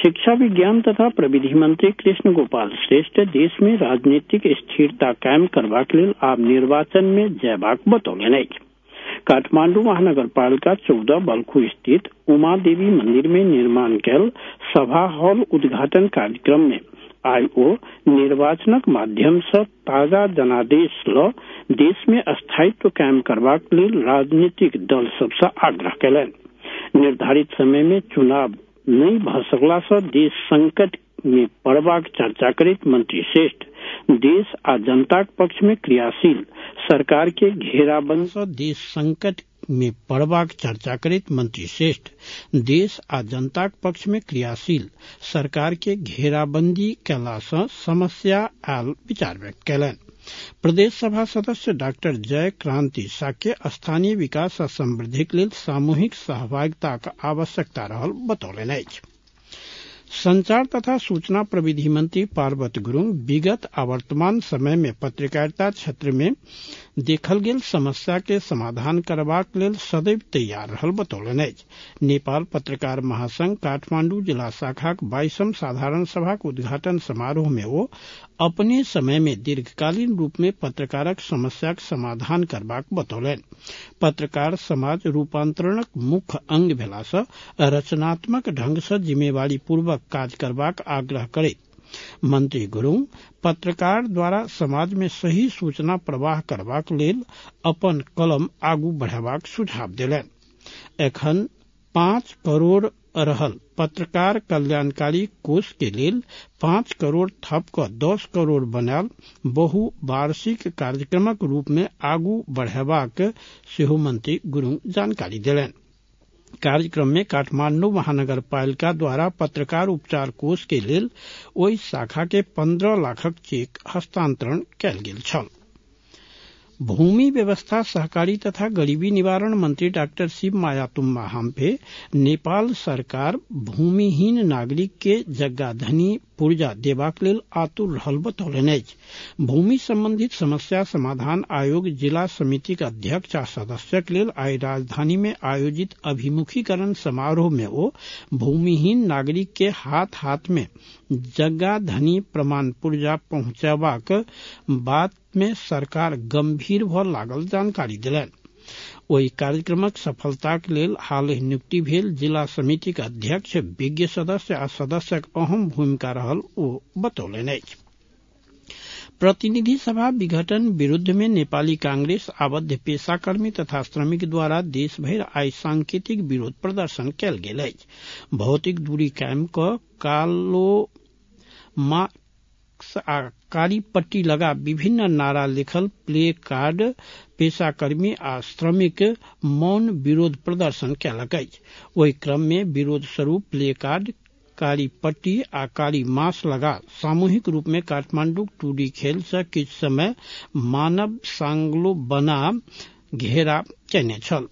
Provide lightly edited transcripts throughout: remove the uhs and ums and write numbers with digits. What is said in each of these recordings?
शिक्षा विज्ञान तथा प्रविधि मंत्री कृष्ण गोपाल श्रेष्ठ देश में राजनीतिक स्थिरता कायम करबाक लेल आब निर्वाचन में जयबाक बतौलनि अछि। काठमांडू महानगरपालिका 14 बल्खू स्थित उमा देवी मंदिर में निर्माण कैल सभा हॉल उद्घाटन कार्यक्रम में आई ओ निर्वाचनक माध्यम से ताजा जनादेश ल देश में स्थायित्व कायम करबाक लेल राजनीतिक दल सबसे आग्रह कयलनि। निर्धारित समय में चुनाव नहीं भ सकला से देश संकट में पड़बाक चर्चा करैत मंत्री श्रेष्ठ देश आ जनताक पक्ष में क्रियाशील सरकार के घेराबंदी से देश संकट में पड़बाक चर्चा करैत मंत्री श्रेष्ठ देश आ जनताक पक्ष में क्रियाशील सरकार के घेराबंदी कैला से समस्या आयल विचार व्यक्त कयलनि। प्रदेश सभा सदस्य डॉक्टर जय क्रांति साक्य स्थानीय विकास आ समृद्धिक लेल सामूहिक सहभागिताक आवश्यकता रहल बतौलनि अछि। संचार तथा सूचना प्रविधि मंत्री पार्वती गुरुंग विगत आ वर्तमान समय में पत्रकारिता क्षेत्र में देखल गेल समस्या के समाधान करबाक लेल सदैव तैयार रहल बतौलनि अछि। नेपाल पत्रकार महासंघ काठमांडू जिला शाखाक 22वीं साधारण सभाक उद्घाटन समारोह में वो अपने समय में दीर्घकालीन रूप में पत्रकारक समस्याक समाधान करबाक बतौलनि। पत्रकार समाज रूपांतरणक मुख्य अंग भेला सँ रचनात्मक ढंग सँ जिम्मेवारी पूर्वक काज करबाक आग्रह करैत मंत्री गुरुंग पत्रकार द्वारा समाज में सही सूचना प्रवाह करबाक लेल अपन कलम आगू बढ़ेबाक सुझाव देलनि। एखन 5 करोड़ रहल पत्रकार कल्याणकारी कोष के लेल 5 करोड़ थप क 10 करोड़ बनायल बहुवार्षिक कार्यक्रमक रूप में आगू बढ़ेबाक सेहो मंत्री गुरुंग जानकारी देलनि। कार्यक्रम में काठमांडू महानगरपालिका द्वारा पत्रकार उपचार कोष के लेल ओहि शाखा के 15 लाखक चेक हस्तांतरण कयल गेल छल। भूमि व्यवस्था सहकारी तथा गरीबी निवारण मंत्री डॉक्टर शिव माया तुम्बा हाम्फे नेपाल सरकार भूमिहीन नागरिक के जग्गाधनी पूर्जा देबाक लेल आतुर रहल बतौलनि अछि। भूमि संबंधित समस्या समाधान आयोग जिला समिति के अध्यक्ष आ सदस्यक लेल आइ राजधानी में आयोजित अभिमुखीकरण समारोह में ओ भूमिहीन नागरिक के हाथ हाथ में जग्गाधनी प्रमाण पूर्जा पहुंचाबाक बात में सरकार गंभीर भ लागल जानकारी देलनि। ओहि कार्यक्रमक सफलताक लेल हालहि नियुक्ति भेल जिला समितिक अध्यक्ष विज्ञ सदस्य आ सदस्यक अहम भूमिका रहल ओ बतौलनि अछि। प्रतिनिधि सभा विघटन विरुद्ध में नेपाली कांग्रेस आबद्ध पेशाकर्मी तथा श्रमिक द्वारा देश भर आई सांकेतिक विरोध प्रदर्शन कयल गेल अछि। भौतिक दूरी कायम क कालो मास्क आ कारी पट्टी लगा विभिन्न नारा लिखल प्ले कार्ड पेशाकर्मी आ श्रमिक मौन विरोध प्रदर्शन कयलक अछि। ओहि क्रम में विरोध स्वरूप प्ले कार्ड कारी पट्टी आ कारी मास्क लगा सामूहिक रूप में काठमांडू टूडी खेल से किछु समय मानव सांगलो बना घेरा कयने छल।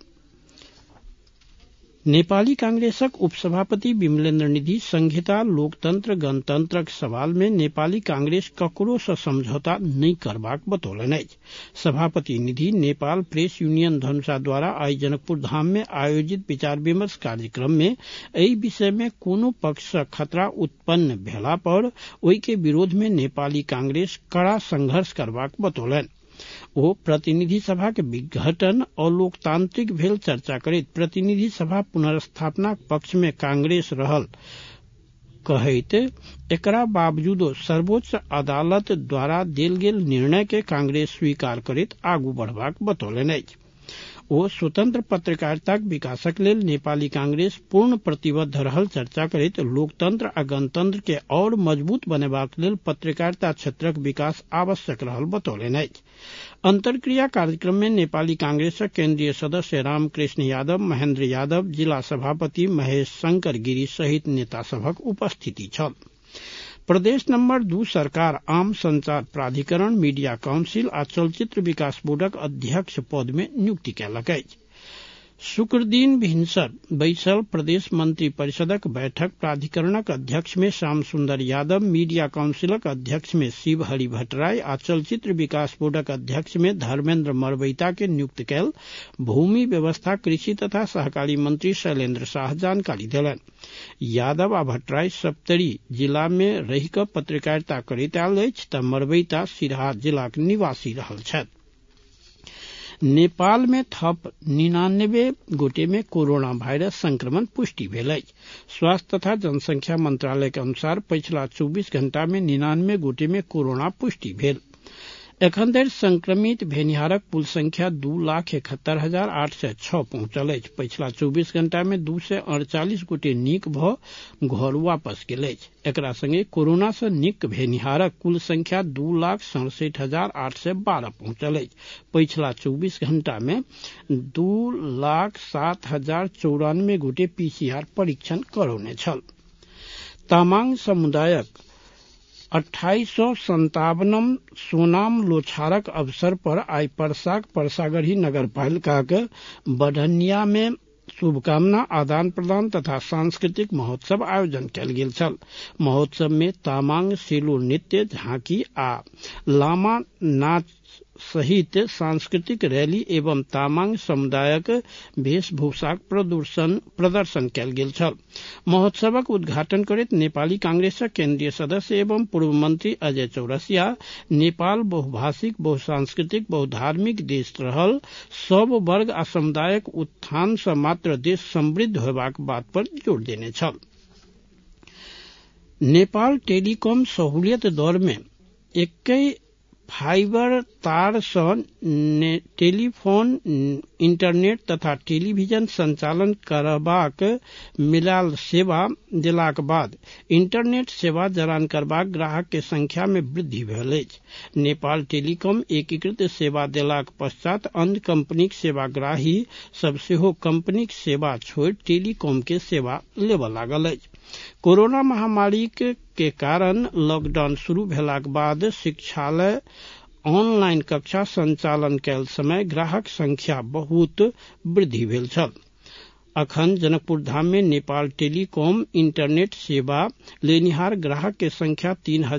नेपाली कांग्रेसक उपसभापति विमलेन्द्र निधि संहिता लोकतंत्र गणतंत्रक सवाल में नेपाली कांग्रेस ककरो से समझौता नहीं करबाक बतौलनि अछि। सभापति निधि नेपाल प्रेस यूनियन धनुषा द्वारा आई जनकपुर धाम में आयोजित विचार विमर्श कार्यक्रम में एहि विषय में कोनो पक्ष से खतरा उत्पन्न भेला पर ओहि के विरोध में नेपाली कांग्रेस कड़ा संघर्ष करबाक बतौलनि। ओ प्रतिनिधि सभा के विघटन अलोकतांत्रिक भेल चर्चा करैत प्रतिनिधि सभा पुनर्स्थापना पक्ष में कांग्रेस रहल कहैत एकरा बावजूदो सर्वोच्च अदालत द्वारा देल गेल निर्णय के कांग्रेस स्वीकार करैत आगू बढ़बाक बतौलनि अछि। ओ स्वतंत्र पत्रकारिताक विकासक लेल नेपाली कांग्रेस पूर्ण प्रतिबद्ध रहल चर्चा करैत लोकतंत्र आ गणतंत्र के और मजबूत बनेबाक लेल पत्रकारिता क्षेत्रक विकास आवश्यक रहल बतौलनि अछि। अंतर्क्रिया कार्यक्रम में नेपाली कांग्रेसक केंद्रीय सदस्य रामकृष्ण यादव, महेंद्र यादव, जिला सभापति महेश शंकर गिरी सहित नेता सभक उपस्थिति छल। प्रदेश नंबर 2 सरकार आम संचार प्राधिकरण, मीडिया काउंसिल आ चलचित्र विकास बोर्डक अध्यक्ष पद में नियुक्ति कयलक अछि। शुक्र दिन भिनसर बैसल प्रदेश मंत्री परिषदक बैठक प्राधिकरणक अध्यक्ष में श्याम सुंदर यादव, मीडिया काउंसिलक अध्यक्ष में शिव हरि भट्टराय आ चलचित्र विकास बोर्डक अध्यक्ष में धर्मेन्द्र मरबैता के नियुक्त कैल भूमि व्यवस्था, कृषि तथा सहकारी मंत्री शैलेन्द्र शाह जानकारी देलनि। यादव आ भट्टराय सप्तरी जिला में रहि क पत्रकारिता करैत आयल अछि त मरबैता सिराहा जिलाक निवासी रहल छथि। नेपाल में थप 99 गोटे में कोरोना वायरस संक्रमण पुष्टि भेल अछि। स्वास्थ्य तथा जनसंख्या मंत्रालय के अनुसार पछिला 24 घंटा में 99 गोटे में कोरोना पुष्टि भेल। एखन धरि संक्रमित भेनिहारक कुल संख्या 2,71,806 पहुंचल अछि। पछिला 24 घंटा में 248 गोटे नीक भ घर वापस गेल अछि। एकरा संगे कोरोना से नीक भेनिहारक कुल संख्या 2,67,812 पहुंचल अछि। पछिला 24 घंटा में 2,07,094 गोटे पीसीआर परीक्षण करौने छल। तामाङ समुदायक 2857 सोनाम लोछारक अवसर पर आई पर्साक पर्सागढ़ी नगरपालिकाक बढ़निया में शुभकामना आदान प्रदान तथा सांस्कृतिक महोत्सव आयोजन कयल गेल छल। महोत्सव में तामाङ सेलो नृत्य, झांकी आ लामा नाच सहित सांस्कृतिक रैली एवं तामाङ समुदायक वेशभूषाक प्रदर्शन कयल गेल छल। महोत्सवक उद्घाटन करैत नेपाली कांग्रेसक केंद्रीय सदस्य एवं पूर्व मंत्री अजय चौरसिया नेपाल बहुभाषिक, बहुसांस्कृतिक, बहुधार्मिक देश रहल, सब वर्ग आ समुदायक उत्थान सँ मात्र देश समृद्ध होयबाक बात पर जोर देने छल। नेपाल टेलीकॉम सहूलियत दर में एकै फाइबर तार सँ टेलीफोन, इंटरनेट तथा टेलीविजन संचालन करबाक मिलाल सेवा देलाक बाद इंटरनेट सेवा जरान करबाक ग्राहक के संख्या में वृद्धि भेल अछि। नेपाल टेलीकॉम एकीकृत सेवा देलाक पश्चात अन्य कंपनीक सेवाग्राही सब सेहो कंपनीक सेवा छोड़ि टेलीकॉम के सेवा लेबऽ लागल अछि। कोरोना महामारी के कारण लॉकडाउन शुरू भेलाक बाद शिक्षालय ऑनलाइन कक्षा संचालन कैल समय ग्राहक संख्या बहुत वृद्धि भेल छल। अखन जनकपुर धाम में नेपाल टेलीकॉम इंटरनेट सेवा लेनिहार ग्राहक के संख्या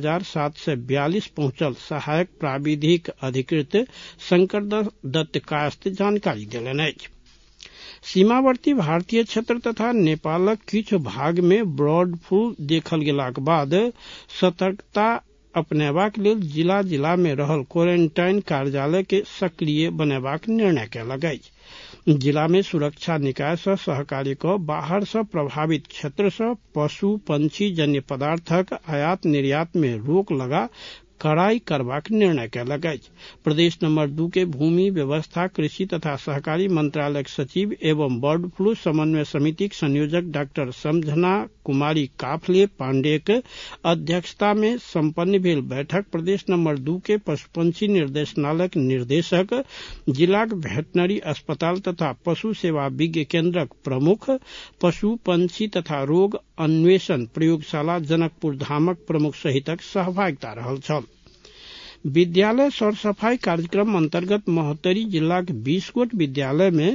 3,742 पहुंचल सहायक प्राविधिक अधिकृत शंकर दत्त कायस्थ जानकारी देलनि अछि। सीमावर्ती भारतीय क्षेत्र तथा नेपालक किछु भाग में बर्ड फ्लू देखल गेलाक बाद सतर्कता अपनेबाक लेल जिला जिला में रहल क्वारंटाइन कार्यालय के सक्रिय बनेबाक निर्णय कयलक अछि। जिला में सुरक्षा निकाय सँ सहकारी क बाहर सँ प्रभावित क्षेत्र सँ पशु पंछी जन्य पदार्थक आयात निर्यात में रोक लगा कड़ाई करबाक निर्णय कयलक अछि। प्रदेश नंबर 2 के भूमि व्यवस्था, कृषि तथा सहकारी मंत्रालयक सचिव एवं बर्ड फ्लू समन्वय समितिक संयोजक डॉक्टर समझना कुमारी काफले पांडेक अध्यक्षता में संपन्न भेल बैठक प्रदेश नंबर 2 के पशुपंछी निर्देशनालयक निर्देशक, जिलाक वेटनरी अस्पताल तथा पशु सेवा विज्ञ केन्द्रक प्रमुख, पशु पंछी तथा रोग अन्वेषण प्रयोगशाला जनकपुर धामक प्रमुख सहितक सहभागिता रहल छल। विद्यालय सौर सफाई कार्यक्रम अंतर्गत महोत्तरी जिलाक 20 गोट विद्यालय में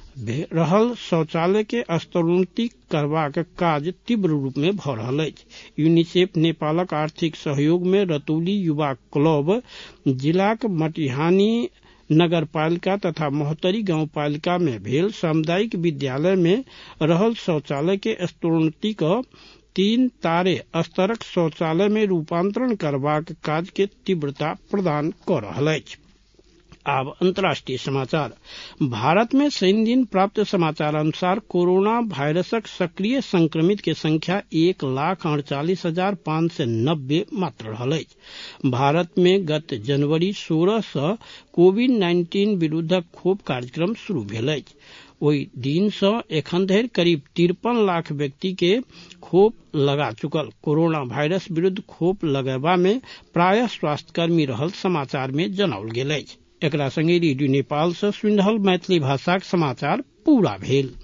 रहल शौचालय के स्तरोन्नति करबाक काज तीव्र रूप में भ रहल अछि। यूनिसेफ नेपालक आर्थिक सहयोग में रतौली युवा क्लब, जिलाक मटिहानी नगरपालिका तथा महोत्तरी गांवपालिका में भेल सामुदायिक विद्यालय में रहल शौचालय के स्तरोन्नति क 3 तारे स्तरक शौचालय में रूपांतरण करबाक काज के तीव्रता प्रदान क रहल अछि। आब अंतर्राष्ट्रीय समाचार। भारत में शनि दिन प्राप्त समाचार अनुसार कोरोना वायरसक सक्रिय संक्रमित के संख्या 1,48,590 मात्र रहल अछि। भारत में गत जनवरी 16 सँ कोविड-19 विरुद्धक खोप कार्यक्रम शुरू भेल अछि। ओहि दिन सँ एखन धरि करीब 53 लाख व्यक्ति के खोप लगा चुकल। कोरोना वायरस विरुद्ध खोप लगेबा में प्रायः स्वास्थ्यकर्मी रहल समाचार में जनाओल गेल अछि। एकरा संगे रेडियो नेपाल सँ सुनि रहल मैथिली भाषाक समाचार पूरा भेल।